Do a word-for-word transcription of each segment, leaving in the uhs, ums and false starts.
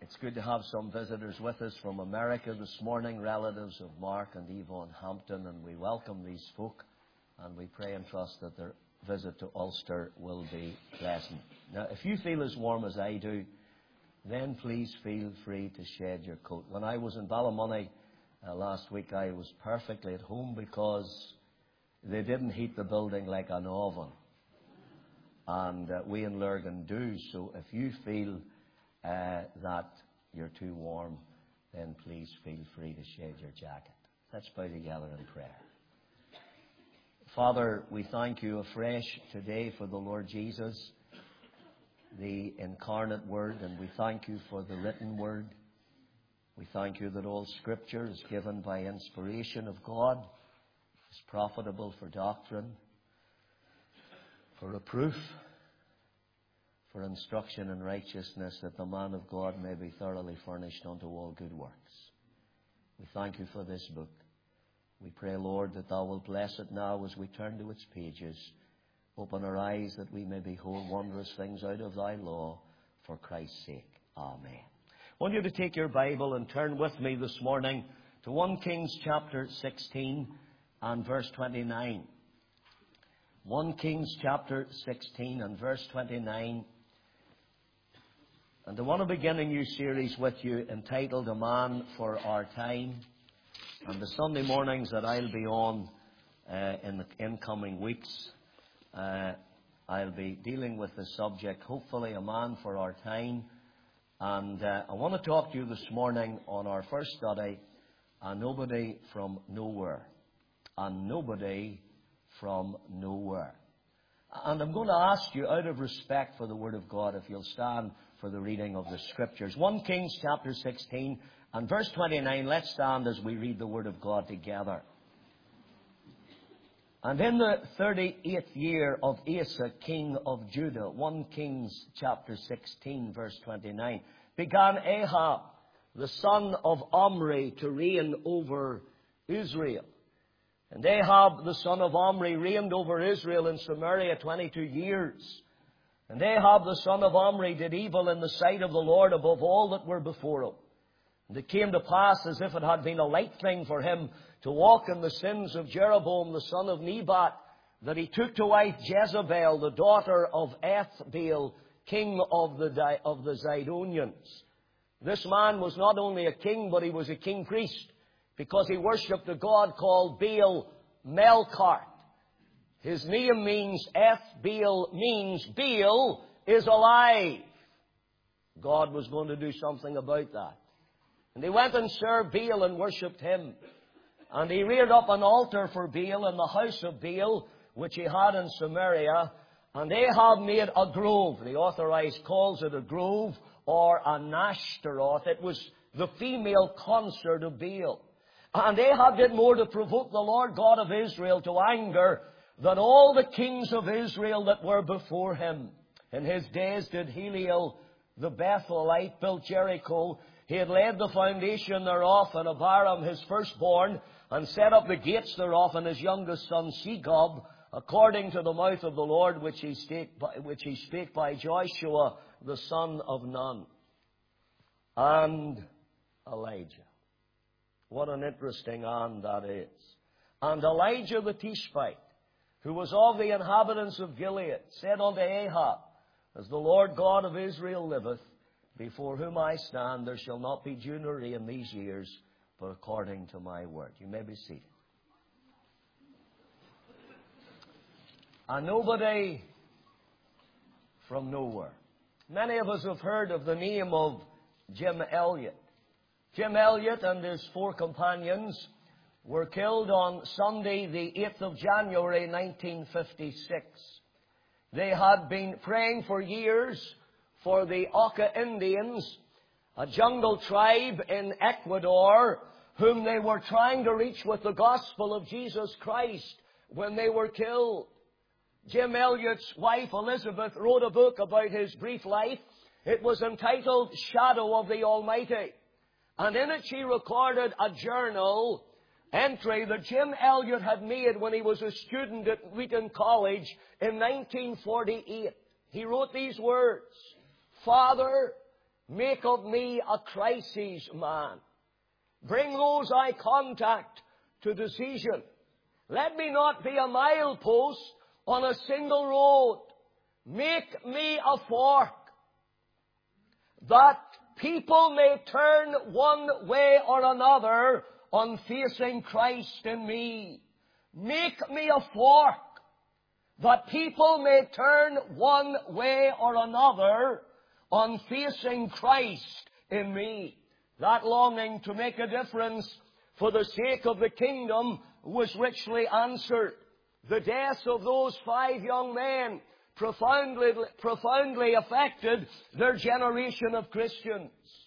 It's good to have some visitors with us from America this morning, relatives of Mark and Yvonne Hampton, and we welcome these folk, and we pray and trust that their visit to Ulster will be pleasant. Now, if you feel as warm as I do, then please feel free to shed your coat. When I was in Ballymoney uh, last week, I was perfectly at home because they didn't heat the building like an oven. And uh, we in Lurgan do. So if you feel uh, that you're too warm, then please feel free to shed your jacket. Let's bow together in prayer. Father, we thank you afresh today for the Lord Jesus, the incarnate Word, and we thank you for the written Word. We thank you that all Scripture is given by inspiration of God, is profitable for doctrine, for reproof, for instruction in righteousness, that the man of God may be thoroughly furnished unto all good works. We thank you for this book. We pray, Lord, that thou wilt bless it now as we turn to its pages. Open our eyes that we may behold wondrous things out of thy law, for Christ's sake. Amen. I want you to take your Bible and turn with me this morning to First Kings chapter sixteen and verse twenty-nine. First Kings chapter sixteen and verse twenty-nine. And I want to begin a new series with you entitled A Man for Our Time. And the Sunday mornings that I'll be on uh, in the incoming weeks, uh, I'll be dealing with the subject, hopefully, A Man for Our Time. And uh, I want to talk to you this morning on our first study, A Nobody from Nowhere. A Nobody from Nowhere. And I'm going to ask you, out of respect for the Word of God, if you'll stand for the reading of the Scriptures. First Kings chapter sixteen and verse twenty-nine. Let's stand as we read the Word of God together. And in the thirty-eighth year of Asa, king of Judah, First Kings chapter sixteen, verse twenty-nine, began Ahab, the son of Omri, to reign over Israel. And Ahab, the son of Omri, reigned over Israel in Samaria twenty-two years. And Ahab, the son of Omri, did evil in the sight of the Lord above all that were before him. And it came to pass, as if it had been a light thing for him to walk in the sins of Jeroboam, the son of Nebat, that he took to wife Jezebel, the daughter of Ethbaal, king of the, of the Zidonians. This man was not only a king, but he was a king priest, because he worshipped a god called Baal Melkart. His name means, Ethbaal means, Baal is alive. God was going to do something about that. And he went and served Baal and worshipped him. And he reared up an altar for Baal in the house of Baal, which he had in Samaria. And Ahab made a grove. The authorized calls it a grove or an Ashtaroth. It was the female consort of Baal. And Ahab did more to provoke the Lord God of Israel to anger than all the kings of Israel that were before him. In his days did Heliel the Bethelite build Jericho. He had laid the foundation thereof, and Abiram his firstborn, and set up the gates thereof, and his youngest son Segub, according to the mouth of the Lord, which he spake by, which he spake by Joshua the son of Nun. And Elijah. What an interesting and that is. And Elijah the Tishbite, who was of the inhabitants of Gilead, said unto Ahab, As the Lord God of Israel liveth, before whom I stand, there shall not be dew nor rain these years, but according to my word. You may be seated. A nobody from nowhere. Many of us have heard of the name of Jim Elliot. Jim Elliot and his four companions were killed on Sunday, the eighth of January, nineteen fifty-six. They had been praying for years for the Auca Indians, a jungle tribe in Ecuador, whom they were trying to reach with the gospel of Jesus Christ when they were killed. Jim Elliot's wife, Elizabeth, wrote a book about his brief life. It was entitled Shadow of the Almighty. And in it she recorded a journal entry that Jim Elliot had made when he was a student at Wheaton College in nineteen forty-eight. He wrote these words, Father, Make of me a crisis man. Bring those I contact to decision. Let me not be a milepost on a single road. Make me a fork, that people may turn one way or another on facing Christ in me. Make me a fork, that people may turn one way or another on facing Christ in me. That longing to make a difference for the sake of the kingdom was richly answered. The deaths of those five young men profoundly, profoundly affected their generation of Christians.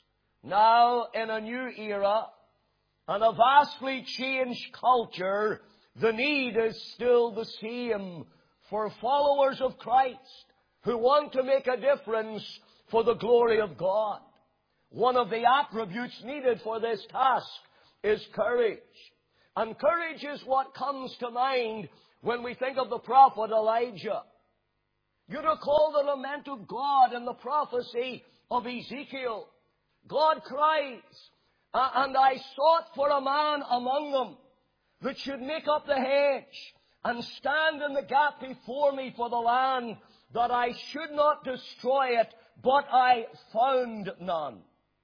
Now, in a new era and a vastly changed culture, the need is still the same for followers of Christ who want to make a difference for the glory of God. One of the attributes needed for this task is courage. And courage is what comes to mind when we think of the prophet Elijah. You recall the lament of God in the prophecy of Ezekiel. God cries, and I sought for a man among them that should make up the hedge and stand in the gap before me for the land, that I should not destroy it, but I found none.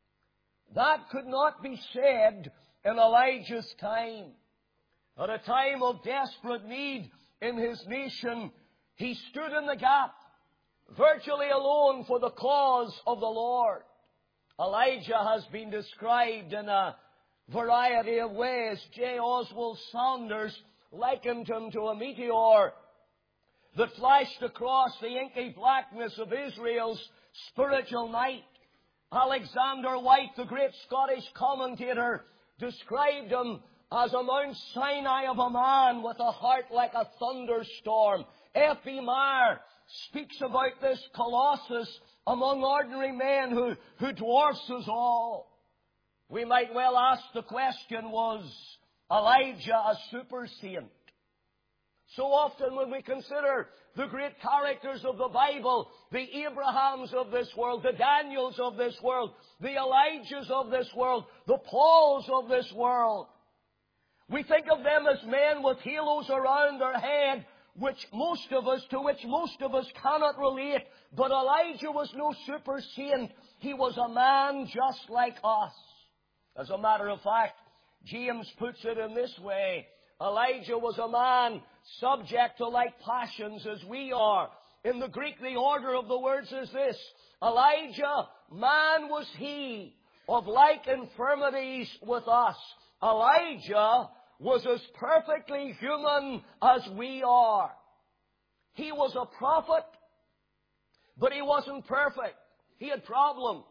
That could not be said in Elijah's time. At a time of desperate need in his nation, he stood in the gap, virtually alone for the cause of the Lord. Elijah has been described in a variety of ways. J. Oswald Saunders likened him to a meteor that flashed across the inky blackness of Israel's spiritual night. Alexander White, the great Scottish commentator, described him as a Mount Sinai of a man with a heart like a thunderstorm. F B Meyer speaks about this colossus among ordinary men who, who dwarfs us all. We might well ask the question, was Elijah a super saint? So often when we consider the great characters of the Bible, the Abrahams of this world, the Daniels of this world, the Elijahs of this world, the Pauls of this world, we think of them as men with halos around their head, which most of us, to which most of us cannot relate. But Elijah was no super saint. He was a man just like us. As a matter of fact, James puts it in this way. Elijah was a man subject to like passions as we are. In the Greek, the order of the words is this: Elijah, man was he, of like infirmities with us. Elijah was as perfectly human as we are. He was a prophet, but he wasn't perfect. He had problems.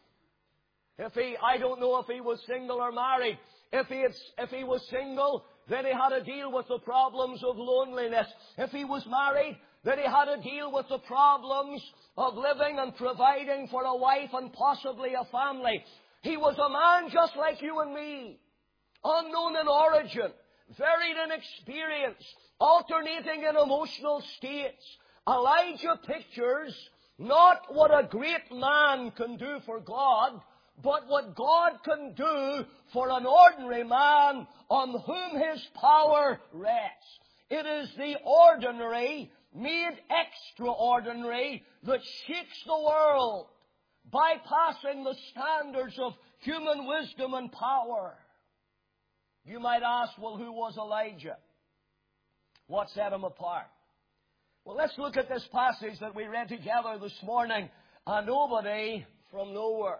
If he, I don't know if he was single or married. If he, had, if he was single, then he had to deal with the problems of loneliness. If he was married, then he had to deal with the problems of living and providing for a wife and possibly a family. He was a man just like you and me, unknown in origin, varied in experience, alternating in emotional states. Elijah pictures not what a great man can do for God, but what God can do for an ordinary man on whom His power rests. It is the ordinary made extraordinary that shakes the world, bypassing the standards of human wisdom and power. You might ask, well, who was Elijah? What set him apart? Well, let's look at this passage that we read together this morning. A nobody from nowhere.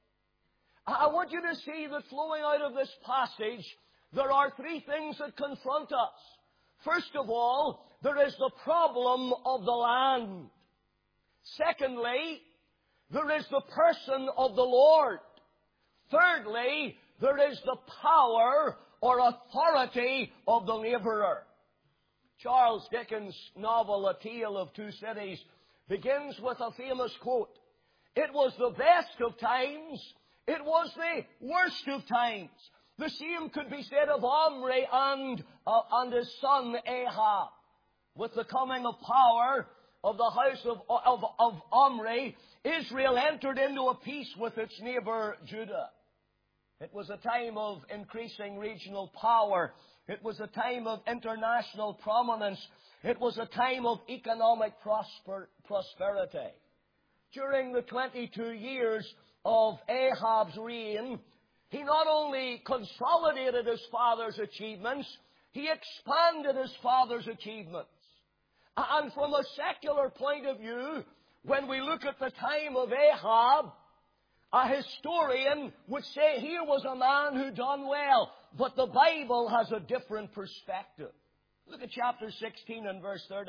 I want you to see that flowing out of this passage, there are three things that confront us. First of all, there is the problem of the land. Secondly, there is the person of the Lord. Thirdly, there is the power or authority of the laborer. Charles Dickens' novel, A Tale of Two Cities, begins with a famous quote. It was the best of times. It was the worst of times. The same could be said of Omri and, uh, and his son Ahab. With the coming of power of the house of, of, of Omri, Israel entered into a peace with its neighbor Judah. It was a time of increasing regional power. It was a time of international prominence. It was a time of economic prosper, prosperity. During the twenty-two years of Ahab's reign, he not only consolidated his father's achievements, he expanded his father's achievements. And from a secular point of view, when we look at the time of Ahab, a historian would say here was a man who done well, but the Bible has a different perspective. Look at chapter sixteen and verse thirty.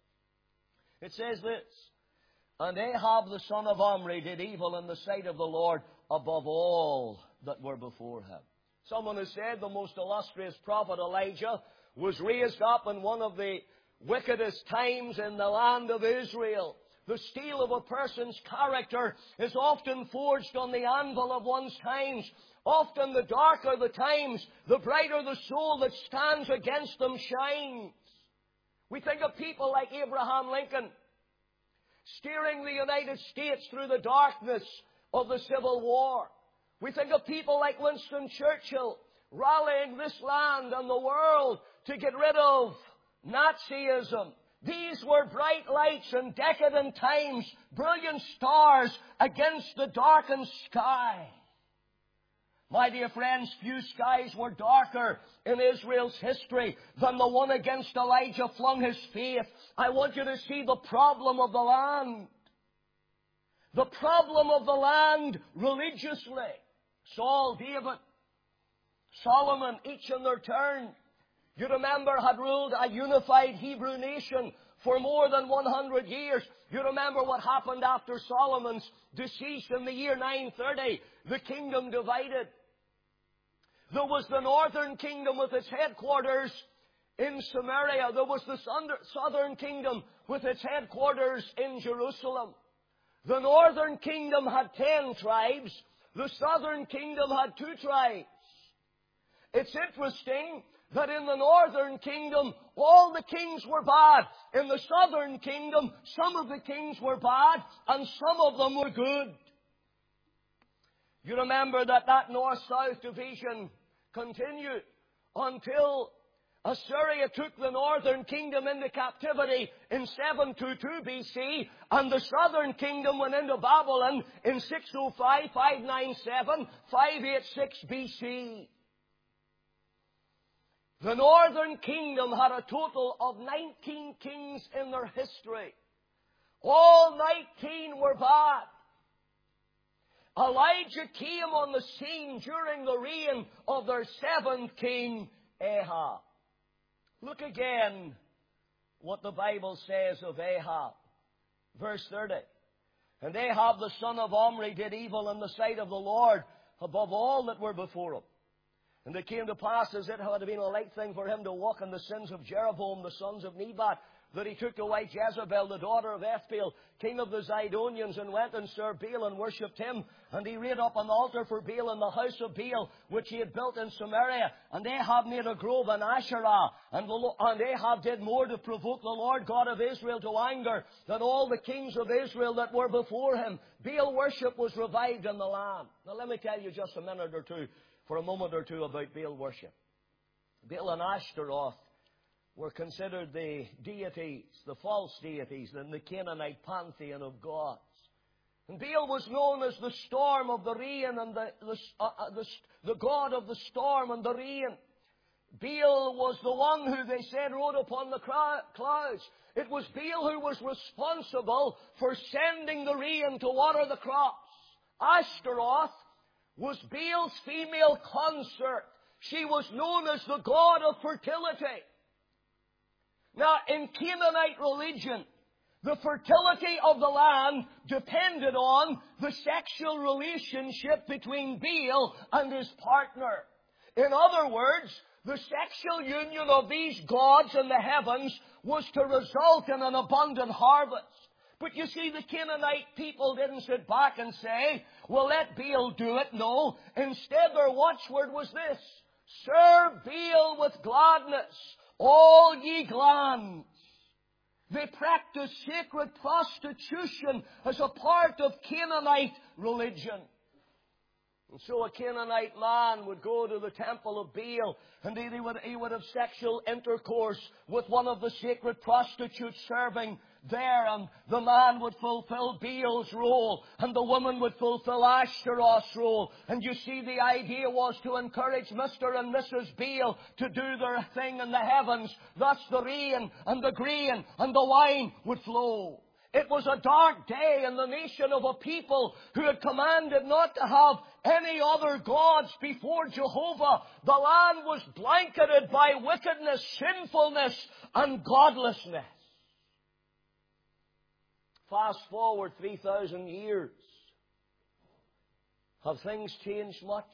It says this, "And Ahab the son of Omri did evil in the sight of the Lord above all that were before him." Someone has said the most illustrious prophet Elijah was raised up in one of the wickedest times in the land of Israel. The steel of a person's character is often forged on the anvil of one's times. Often the darker the times, the brighter the soul that stands against them shines. We think of people like Abraham Lincoln, steering the United States through the darkness of the Civil War. We think of people like Winston Churchill, rallying this land and the world to get rid of Nazism. These were bright lights in decadent times, brilliant stars against the darkened sky. My dear friends, few skies were darker in Israel's history than the one against Elijah flung his faith. I want you to see the problem of the land. The problem of the land religiously. Saul, David, Solomon, each in their turn, you remember, had ruled a unified Hebrew nation for more than one hundred years. You remember what happened after Solomon's decease in the year nine thirty. The kingdom divided. There was the northern kingdom with its headquarters in Samaria. There was the southern kingdom with its headquarters in Jerusalem. The northern kingdom had ten tribes. The southern kingdom had two tribes. It's interesting that in the northern kingdom, all the kings were bad. In the southern kingdom, some of the kings were bad, and some of them were good. You remember that that north-south division continued until Assyria took the northern kingdom into captivity in seven twenty-two B C, and the southern kingdom went into Babylon in six oh five, five ninety-seven, five eighty-six B C. The northern kingdom had a total of nineteen kings in their history. All nineteen were bad. Elijah came on the scene during the reign of their seventh king, Ahab. Look again what the Bible says of Ahab. Verse thirty. "And Ahab the son of Omri did evil in the sight of the Lord above all that were before him. And it came to pass, as it had been a light thing for him to walk in the sins of Jeroboam, the sons of Nebat, that he took to wife Jezebel, the daughter of Ethbaal, king of the Zidonians, and went and served Baal and worshipped him. And he reared up an altar for Baal in the house of Baal, which he had built in Samaria. And Ahab made a grove in Asherah. And, the, and Ahab did more to provoke the Lord God of Israel to anger than all the kings of Israel that were before him. Baal worship was revived in the land." Now let me tell you just a minute or two, for a moment or two, about Baal worship. Baal and Ashtaroth were considered the deities, the false deities, in the Canaanite pantheon of gods. And Baal was known as the storm of the rain and the, the, uh, the, the god of the storm and the rain. Baal was the one who, they said, rode upon the clouds. It was Baal who was responsible for sending the rain to water the crops. Ashtaroth was Baal's female consort. She was known as the god of fertility. Now, in Canaanite religion, the fertility of the land depended on the sexual relationship between Baal and his partner. In other words, the sexual union of these gods in the heavens was to result in an abundant harvest. But you see, the Canaanite people didn't sit back and say, "Well, let Baal do it." No. Instead, their watchword was this: "Serve Baal with gladness, all ye glands." They practiced sacred prostitution as a part of Canaanite religion. And so a Canaanite man would go to the temple of Baal, and he would, he would have sexual intercourse with one of the sacred prostitutes serving there, and the man would fulfill Baal's role, and the woman would fulfill Ashtaroth's role. And you see, the idea was to encourage Mister and Missus Baal to do their thing in the heavens. Thus the rain and the grain and the wine would flow. It was a dark day in the nation of a people who had commanded not to have any other gods before Jehovah. The land was blanketed by wickedness, sinfulness, and godlessness. Fast forward three thousand years. Have things changed much?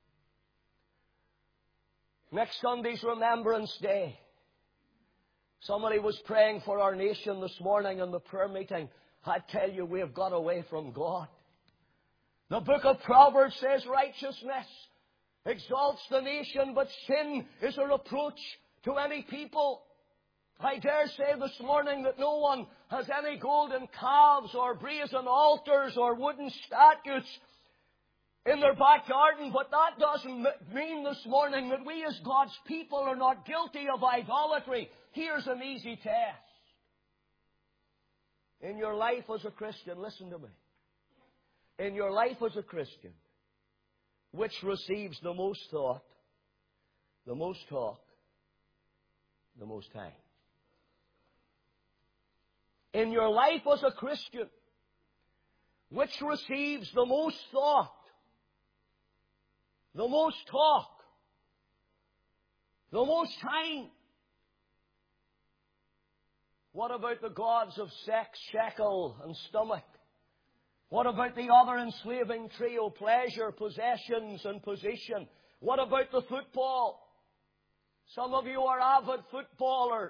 Next Sunday's Remembrance Day. Somebody was praying for our nation this morning in the prayer meeting. I tell you, we have got away from God. The book of Proverbs says righteousness exalts the nation, but sin is a reproach to any people. I dare say this morning that no one has any golden calves or brazen altars or wooden statues in their back garden, but that doesn't mean this morning that we as God's people are not guilty of idolatry. Here's an easy test. In your life as a Christian, listen to me. In your life as a Christian, which receives the most thought, the most talk, the most time? In your life as a Christian, which receives the most thought, the most talk, the most time? What about the gods of sex, shekel, and stomach? What about the other enslaving trio, pleasure, possessions, and position? What about the football? Some of you are avid footballers.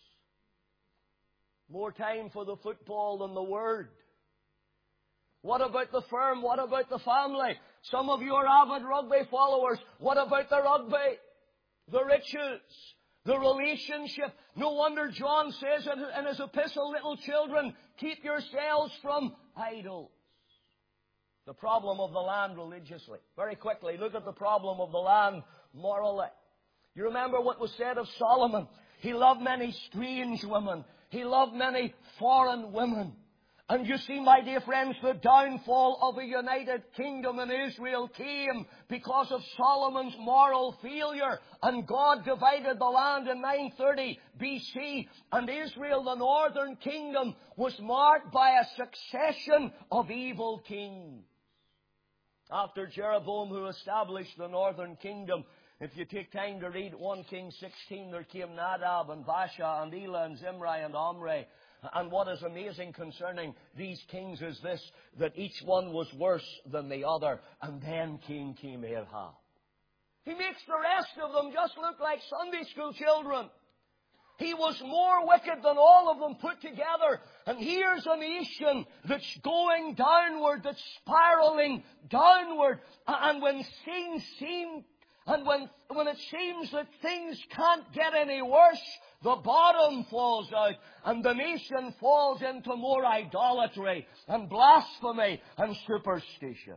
More time for the football than the Word. What about the firm? What about the family? Some of you are avid rugby followers. What about the rugby? The riches? The relationship? No wonder John says in his epistle, little children, keep yourselves from idols. The problem of the land religiously. Very quickly, look at the problem of the land morally. You remember what was said of Solomon? He loved many strange women. He loved many foreign women. And you see, my dear friends, the downfall of a united kingdom in Israel came because of Solomon's moral failure. And God divided the land in nine thirty B C. And Israel, the northern kingdom, was marked by a succession of evil kings. After Jeroboam, who established the northern kingdom, if you take time to read First Kings sixteen, there came Nadab and Baasha and Elah and Zimri and Omri. And what is amazing concerning these kings is this, that each one was worse than the other. And then King came Ahab. He makes the rest of them just look like Sunday school children. He was more wicked than all of them put together. And here's a nation that's going downward, that's spiraling downward. And when things seem, and when, when it seems that things can't get any worse, the bottom falls out, and the nation falls into more idolatry and blasphemy and superstition.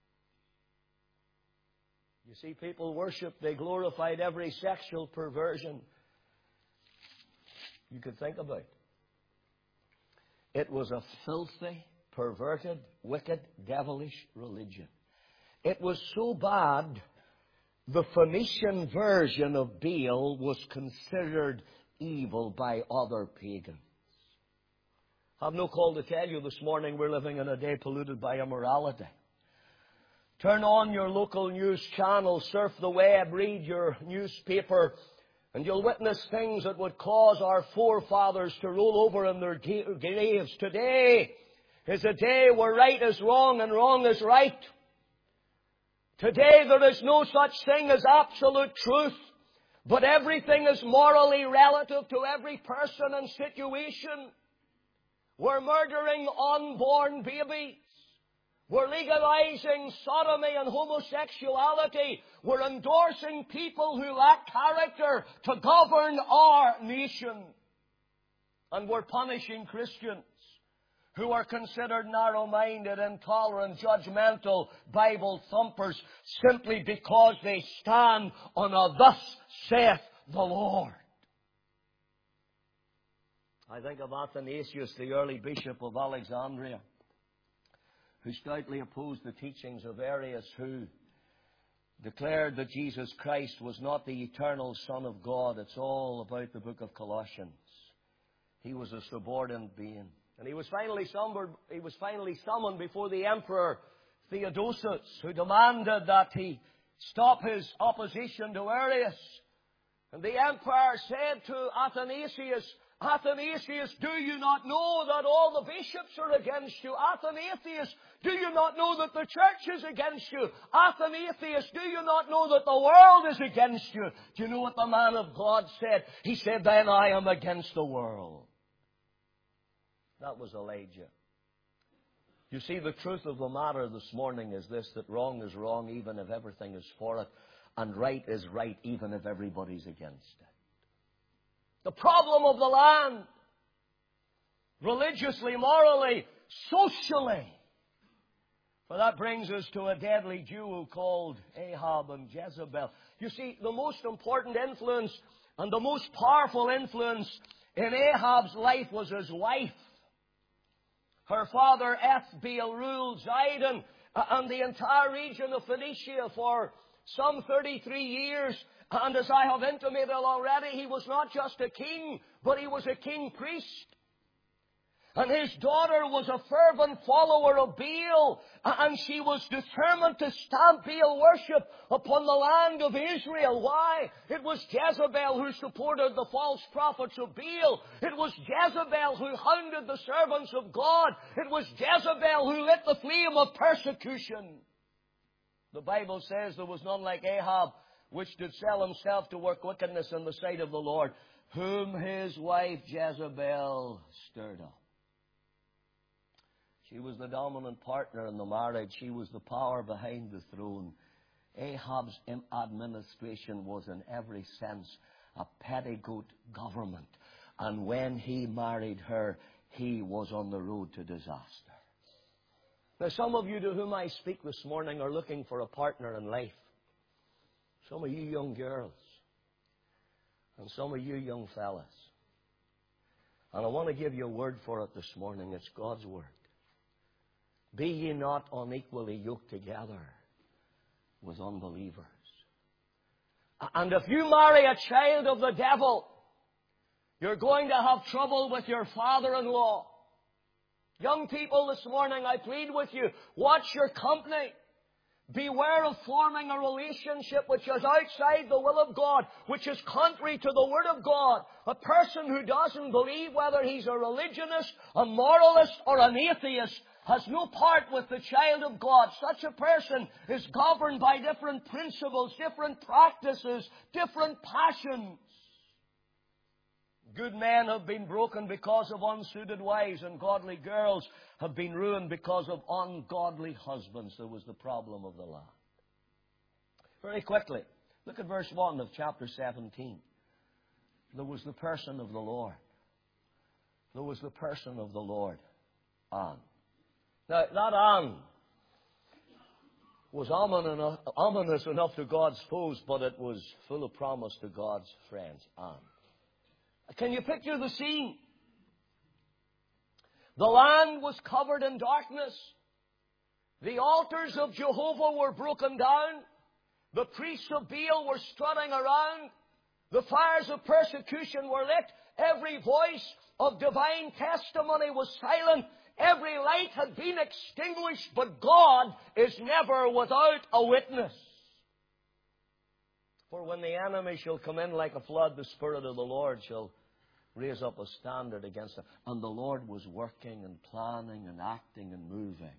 You see, people worship, they glorified every sexual perversion you could think about. It was a filthy, perverted, wicked, devilish religion. It was so bad, the Phoenician version of Baal was considered evil by other pagans. I've no call to tell you this morning we're living in a day polluted by immorality. Turn on your local news channel, surf the web, read your newspaper, and you'll witness things that would cause our forefathers to roll over in their graves. Today is a day where right is wrong and wrong is right. Today there is no such thing as absolute truth. But everything is morally relative to every person and situation. We're murdering unborn babies. We're legalizing sodomy and homosexuality. We're endorsing people who lack character to govern our nation. And we're punishing Christians who are considered narrow-minded, intolerant, judgmental, Bible thumpers simply because they stand on a "thus saith the Lord." I think of Athanasius, the early bishop of Alexandria, who stoutly opposed the teachings of Arius, who declared that Jesus Christ was not the eternal Son of God. It's all about the book of Colossians. He was a subordinate being. And he was finally summoned, he was finally summoned before the Emperor Theodosius, who demanded that he stop his opposition to Arius. And the Emperor said to Athanasius, "Athanasius, do you not know that all the bishops are against you? Athanasius, do you not know that the church is against you? Athanasius, do you not know that the world is against you?" Do you know what the man of God said? He said, "Then I am against the world." That was Elijah. You see, the truth of the matter this morning is this, that wrong is wrong even if everything is for it, and right is right even if everybody's against it. The problem of the land, religiously, morally, socially. For that brings us to a deadly duo called Ahab and Jezebel. You see, the most important influence and the most powerful influence in Ahab's life was his wife. Her father Ethbaal ruled Zidon and the entire region of Phoenicia for some thirty-three years. And as I have intimated already, he was not just a king, but he was a king priest. And his daughter was a fervent follower of Baal, and she was determined to stamp Baal worship upon the land of Israel. Why? It was Jezebel who supported the false prophets of Baal. It was Jezebel who hounded the servants of God. It was Jezebel who lit the flame of persecution. The Bible says there was none like Ahab, which did sell himself to work wickedness in the sight of the Lord, whom his wife Jezebel stirred up. She was the dominant partner in the marriage. She was the power behind the throne. Ahab's administration was in every sense a petticoat government. And when he married her, he was on the road to disaster. Now, some of you to whom I speak this morning are looking for a partner in life. Some of you young girls. And some of you young fellas. And I want to give you a word for it this morning. It's God's word. Be ye not unequally yoked together with unbelievers. And if you marry a child of the devil, you're going to have trouble with your father-in-law. Young people this morning, I plead with you, watch your company. Beware of forming a relationship which is outside the will of God, which is contrary to the Word of God. A person who doesn't believe, whether he's a religionist, a moralist, or an atheist, has no part with the child of God. Such a person is governed by different principles, different practices, different passions. Good men have been broken because of unsuited wives, and godly girls have been ruined because of ungodly husbands. There was the problem of the land. Very quickly, look at verse one of chapter seventeen. There was the person of the Lord. There was the person of the Lord, An. Now, that An was ominous enough to God's foes, but it was full of promise to God's friends, An. Can you picture the scene? The land was covered in darkness. The altars of Jehovah were broken down. The priests of Baal were strutting around. The fires of persecution were lit. Every voice of divine testimony was silent. Every light had been extinguished, but God is never without a witness. For when the enemy shall come in like a flood, the Spirit of the Lord shall raise up a standard against them. And the Lord was working and planning and acting and moving.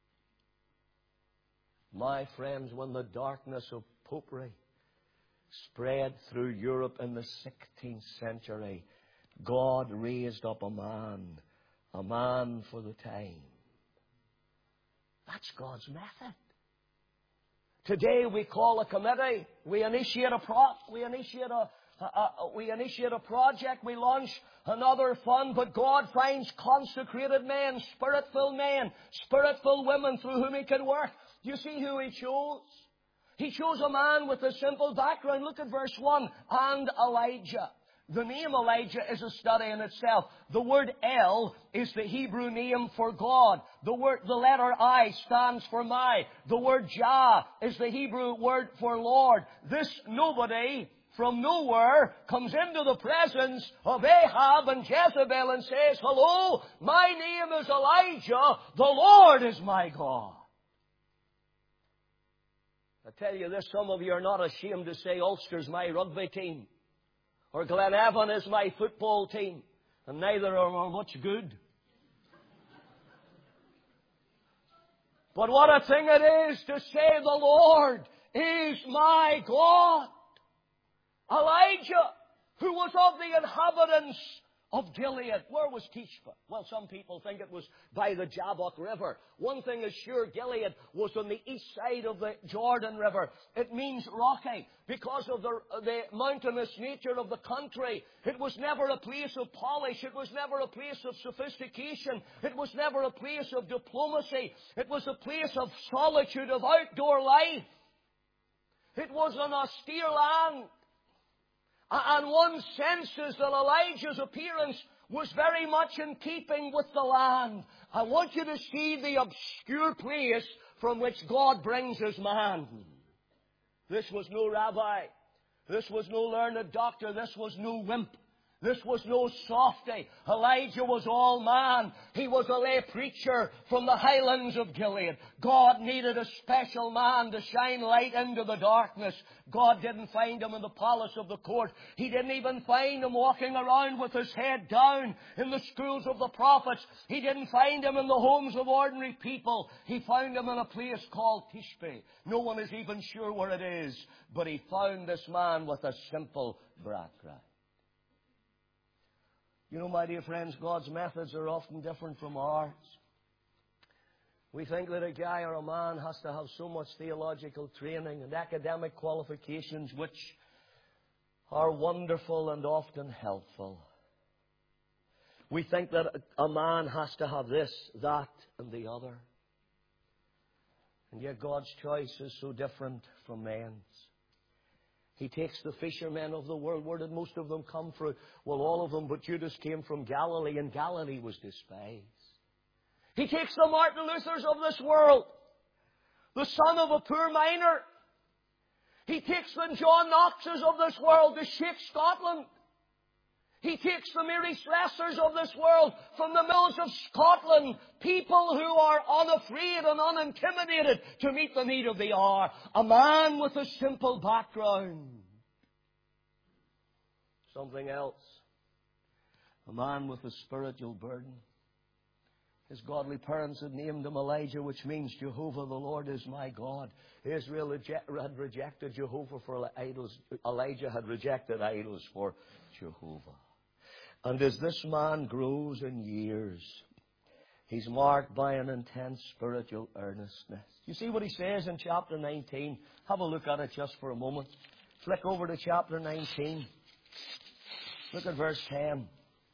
My friends, when the darkness of popery spread through Europe in the sixteenth century, God raised up a man, a man for the time. That's God's method. Today we call a committee, we initiate a prop, we initiate a, uh, uh, we initiate a project, we launch another fund, but God finds consecrated men, Spirit-filled men, Spirit-filled women through whom He can work. Do you see who He chose? He chose a man with a simple background. Look at verse one. And Elijah. The name Elijah is a study in itself. The word El is the Hebrew name for God. The word, the letter I stands for my. The word Jah is the Hebrew word for Lord. This nobody from nowhere comes into the presence of Ahab and Jezebel and says, hello, my name is Elijah. The Lord is my God. I tell you this, some of you are not ashamed to say Ulster's my rugby team. Or Glenavon is my football team. And neither are much good. But what a thing it is to say the Lord is my God. Elijah, who was of the inhabitants of Gilead. Where was Tishba? Well, some people think it was by the Jabbok River. One thing is sure, Gilead was on the east side of the Jordan River. It means rocky because of the, the mountainous nature of the country. It was never a place of polish. It was never a place of sophistication. It was never a place of diplomacy. It was a place of solitude, of outdoor life. It was an austere land. And one senses that Elijah's appearance was very much in keeping with the land. I want you to see the obscure place from which God brings His man. This was no rabbi. This was no learned doctor. This was no wimp. This was no softy. Elijah was all man. He was a lay preacher from the highlands of Gilead. God needed a special man to shine light into the darkness. God didn't find him in the palace of the court. He didn't even find him walking around with his head down in the schools of the prophets. He didn't find him in the homes of ordinary people. He found him in a place called Tishbe. No one is even sure where it is. But he found this man with a simple background. You know, my dear friends, God's methods are often different from ours. We think that a guy or a man has to have so much theological training and academic qualifications, which are wonderful and often helpful. We think that a man has to have this, that, and the other. And yet God's choice is so different from men's. He takes the fishermen of the world. Where did most of them come from? Well, all of them, but Judas came from Galilee, and Galilee was despised. He takes the Martin Luthers of this world, the son of a poor miner. He takes the John Knoxes of this world to shake Scotland. He takes the Mary Slessors of this world from the mills of Scotland, people who are unafraid and unintimidated to meet the need of the hour. A man with a simple background. Something else. A man with a spiritual burden. His godly parents had named him Elijah, which means Jehovah the Lord is my God. Israel had rejected Jehovah for idols. Elijah had rejected idols for Jehovah. And as this man grows in years, he's marked by an intense spiritual earnestness. You see what he says in chapter nineteen? Have a look at it just for a moment. Flick over to chapter nineteen. Look at verse ten.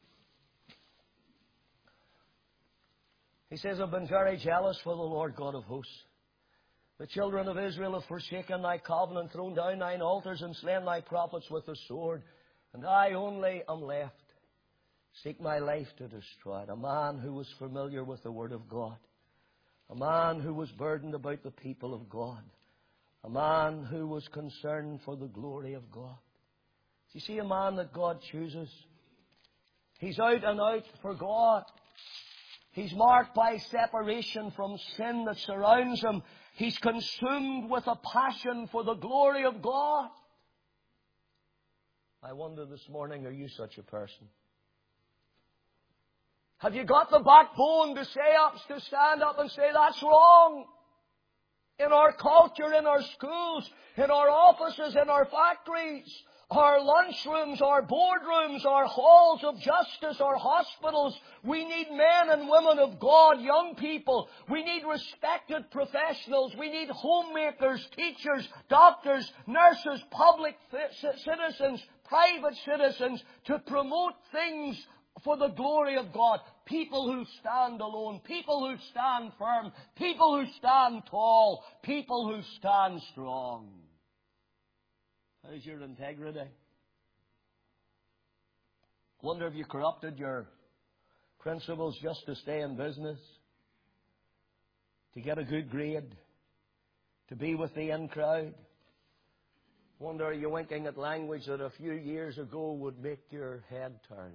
He says, I've been very jealous for the Lord God of hosts. The children of Israel have forsaken thy covenant, thrown down thine altars, and slain thy prophets with the sword. And I only am left. Seek my life to destroy it. A man who was familiar with the Word of God. A man who was burdened about the people of God. A man who was concerned for the glory of God. Do you see a man that God chooses? He's out and out for God. He's marked by separation from sin that surrounds him. He's consumed with a passion for the glory of God. I wonder this morning, are you such a person? Have you got the backbone to say up, to stand up and say, that's wrong? In our culture, in our schools, in our offices, in our factories, our lunchrooms, our boardrooms, our halls of justice, our hospitals. We need men and women of God, young people. We need respected professionals. We need homemakers, teachers, doctors, nurses, public citizens, private citizens to promote things for the glory of God. People who stand alone, people who stand firm, people who stand tall, people who stand strong. How's your integrity? Wonder if you corrupted your principles just to stay in business, to get a good grade, to be with the in crowd. Wonder are you winking at language that a few years ago would make your head turn?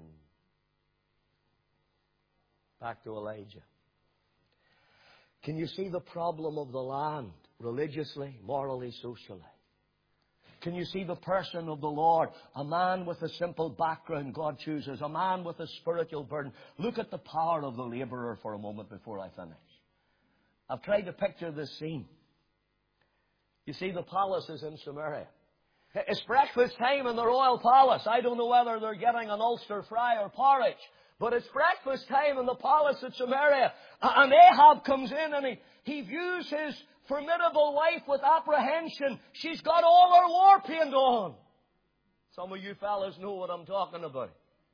Back to Elijah. Can you see the problem of the land, religiously, morally, socially? Can you see the person of the Lord? A man with a simple background God chooses. A man with a spiritual burden. Look at the power of the laborer for a moment before I finish. I've tried to picture this scene. You see the palaces in Samaria. It's breakfast time in the royal palace. I don't know whether they're getting an Ulster fry or porridge. But it's breakfast time in the palace at Samaria. And Ahab comes in and he, he views his formidable wife with apprehension. She's got all her war paint on. Some of you fellas know what I'm talking about.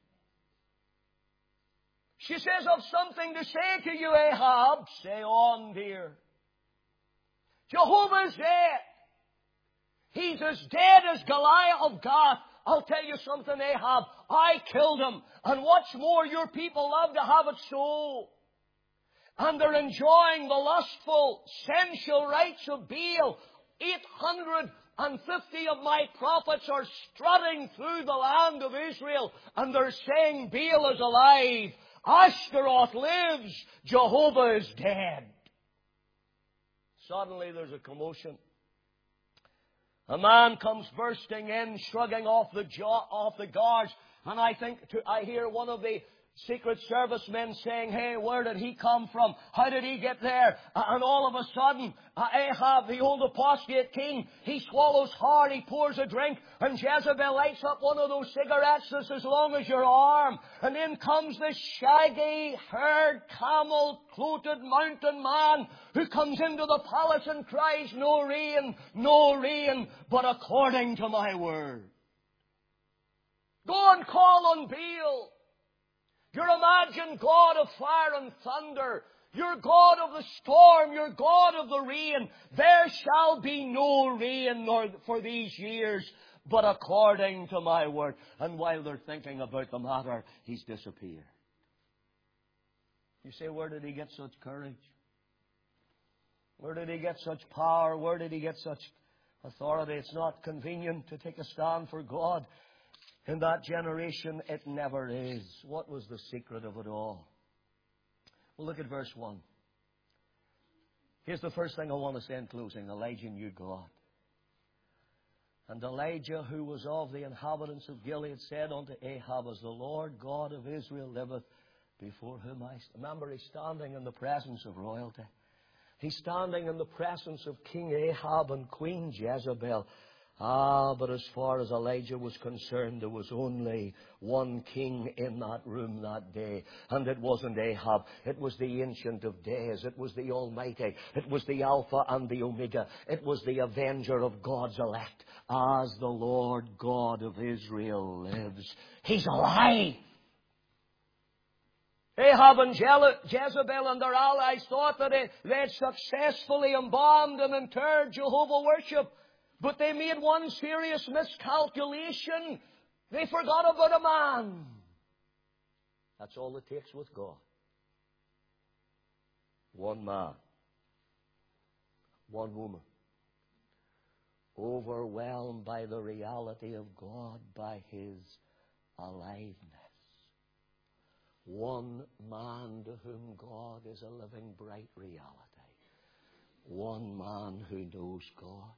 She says, I've something to say to you, Ahab. Say on, dear. Jehovah's dead. He's as dead as Goliath of Gath. I'll tell you something, Ahab. I killed him. And what's more, your people love to have it so. And they're enjoying the lustful, sensual rights of Baal. eight hundred fifty of my prophets are strutting through the land of Israel. And they're saying Baal is alive. Ashtaroth lives. Jehovah is dead. Suddenly there's a commotion. A man comes bursting in, shrugging off the jaw, off the guards. And I think, to, I hear one of the Secret Service men saying, hey, where did he come from? How did he get there? Uh, and all of a sudden, uh, Ahab, the old apostate king, he swallows hard, he pours a drink, and Jezebel lights up one of those cigarettes that's as long as your arm. And in comes this shaggy, haired, camel-clothing mountain man who comes into the palace and cries, no rain, no rain, but according to my word. Go and call on Baal. Your imagined God of fire and thunder, your God of the storm, your God of the rain. There shall be no rain nor for these years, but according to my word. And while they're thinking about the matter, he's disappeared. You say, where did he get such courage? Where did he get such power? Where did he get such authority? It's not convenient to take a stand for God. In that generation, it never is. What was the secret of it all? Well, look at verse one. Here's the first thing I want to say in closing. Elijah knew God. And Elijah, who was of the inhabitants of Gilead, said unto Ahab, as the Lord God of Israel liveth, before whom I stand. Remember, he's standing in the presence of royalty. He's standing in the presence of King Ahab and Queen Jezebel. Ah, but as far as Elijah was concerned, there was only one king in that room that day. And it wasn't Ahab. It was the Ancient of Days. It was the Almighty. It was the Alpha and the Omega. It was the Avenger of God's elect. As the Lord God of Israel lives. He's alive. Ahab and Jezebel and their allies thought that they had successfully embalmed and interred Jehovah worship. But they made one serious miscalculation. They forgot about a man. That's all it takes with God. One man. One woman. Overwhelmed by the reality of God, by His aliveness. One man to whom God is a living, bright reality. One man who knows God.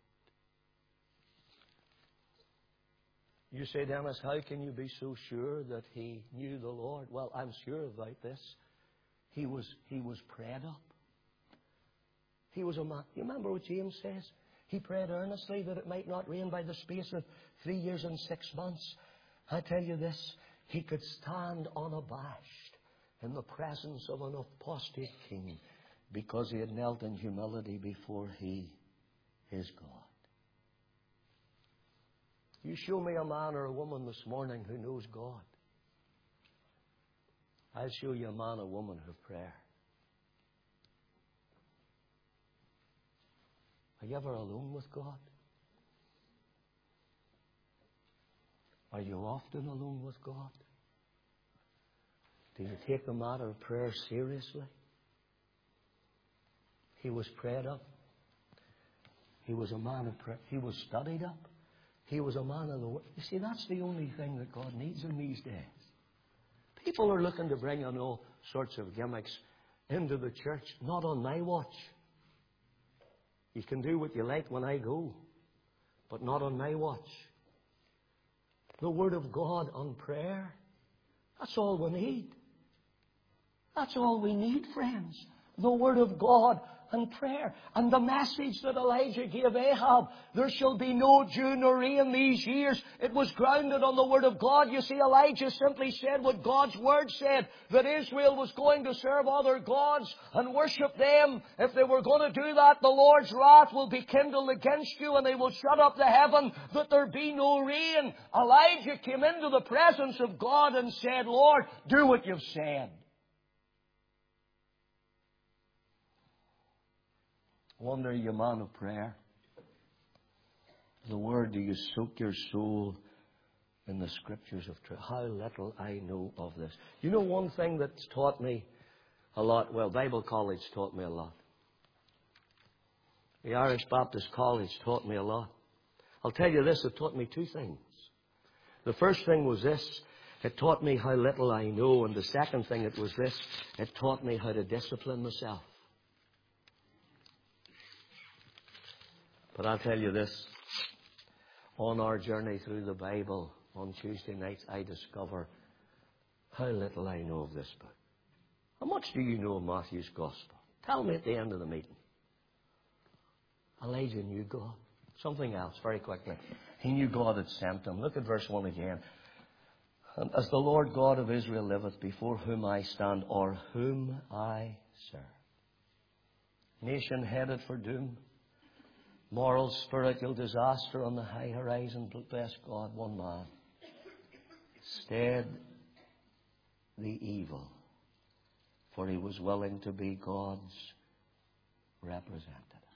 You say, Dennis, how can you be so sure that he knew the Lord? Well, I'm sure about this. He was, he was prayed up. He was a man. You remember what James says? He prayed earnestly that it might not rain by the space of three years and six months. I tell you this, he could stand unabashed in the presence of an apostate king because he had knelt in humility before he, his God. You show me a man or a woman this morning who knows God. I'll show you a man or woman of prayer. Are you ever alone with God? Are you often alone with God? Do you take the matter of prayer seriously? He was prayed up. He was a man of prayer. He was studied up. He was a man of the word. You see, that's the only thing that God needs in these days. People are looking to bring in all sorts of gimmicks into the church. Not on my watch. You can do what you like when I go, but not on my watch. The Word of God on prayer, that's all we need. That's all we need, friends. The Word of God and prayer. And the message that Elijah gave Ahab, there shall be no dew nor rain these years, it was grounded on the Word of God. You see, Elijah simply said what God's Word said, that Israel was going to serve other gods and worship them. If they were going to do that, the Lord's wrath will be kindled against you and they will shut up the heaven that there be no rain. Elijah came into the presence of God and said, Lord, do what you've said. Wonder, you man of prayer. The Word, do you soak your soul in the Scriptures of truth? How little I know of this. You know one thing that's taught me a lot? Well, Bible college taught me a lot. The Irish Baptist College taught me a lot. I'll tell you this, it taught me two things. The first thing was this. It taught me how little I know. And the second thing, it was this. It taught me how to discipline myself. But I'll tell you this, on our journey through the Bible on Tuesday nights, I discover how little I know of this book. How much do you know of Matthew's Gospel? Tell me at the end of the meeting. Elijah knew God. Something else, very quickly. He knew God had sent him. Look at verse one again. And as the Lord God of Israel liveth, before whom I stand, or whom I serve. Nation headed for doom. Moral, spiritual disaster on the high horizon. But bless God, one man stayed the evil, for he was willing to be God's representative.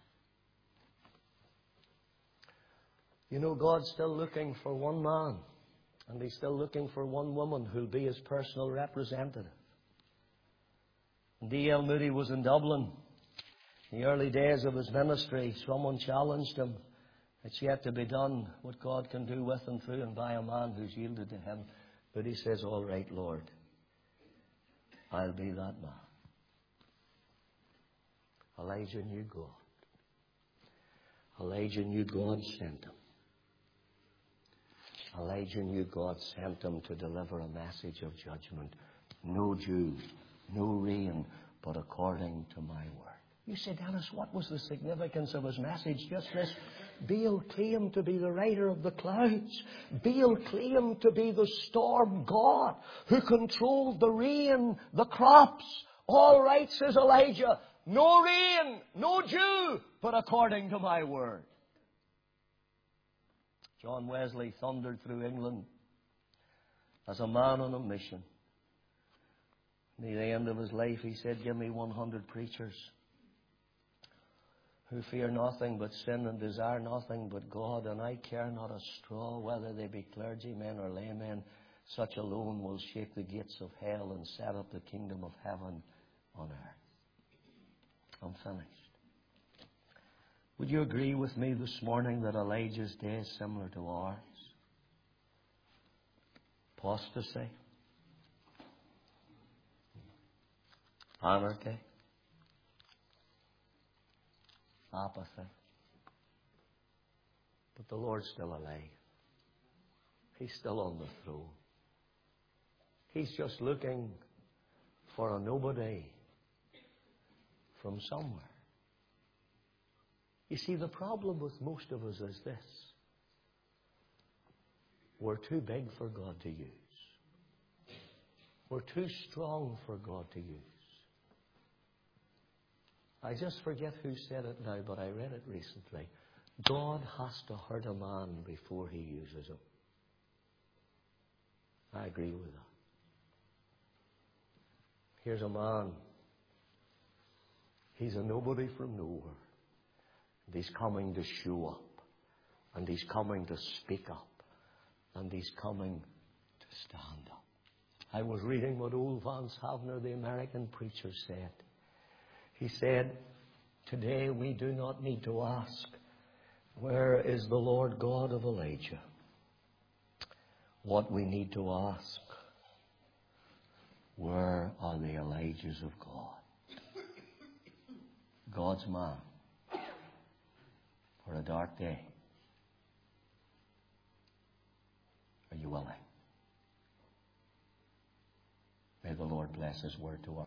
You know, God's still looking for one man, and He's still looking for one woman who'll be His personal representative. D L Moody was in Dublin. In the early days of his ministry, someone challenged him. It's yet to be done what God can do with and through and by a man who's yielded to Him. But he says, all right, Lord, I'll be that man. Elijah knew God. Elijah knew God sent him. Elijah knew God sent him to deliver a message of judgment. No dew, no rain, but according to my word. You say, Dennis, what was the significance of his message? Just this. Baal claimed to be the rider of the clouds. Baal claimed to be the storm god who controlled the rain, the crops. All right, says Elijah, no rain, no dew, but according to my word. John Wesley thundered through England as a man on a mission. Near the end of his life, he said, give me one hundred preachers who fear nothing but sin and desire nothing but God, and I care not a straw whether they be clergymen or laymen. Such alone will shape the gates of hell and set up the kingdom of heaven on earth. I'm finished. Would you agree with me this morning that Elijah's day is similar to ours? Apostasy, anarchy, apathy. But the Lord's still alive. He's still on the throne. He's just looking for a nobody from somewhere. You You see, the problem with most of us is this. We're too big for God to use. We're too strong for God to use. I just forget who said it now, but I read it recently. God has to hurt a man before he uses him. I agree with that. Here's a man. He's a nobody from nowhere. And he's coming to show up. And he's coming to speak up. And he's coming to stand up. I was reading what old Vance Havner, the American preacher, said. He said, today we do not need to ask, where is the Lord God of Elijah? What we need to ask, where are the Elijahs of God? God's man for a dark day. Are you willing? May the Lord bless his word to us.